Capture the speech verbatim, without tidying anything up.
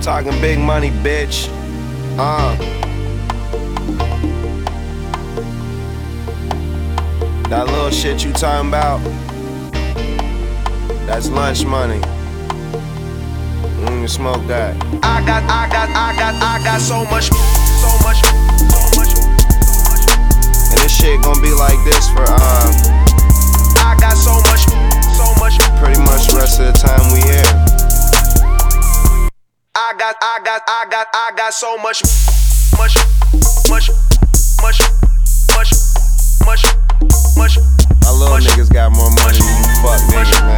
Talking big money, bitch. Uh. That little shit you talking about, that's lunch money. You don't even smoke that. I got, I got, I got, I got so much, so much, so much, so much. And this shit gonna be like this for uh I got so much, so much, pretty much the rest of the time we here. I got, I got, I got, I got so much, much, much, much, much, much, much. My little niggas got more money than you fuck niggas, man.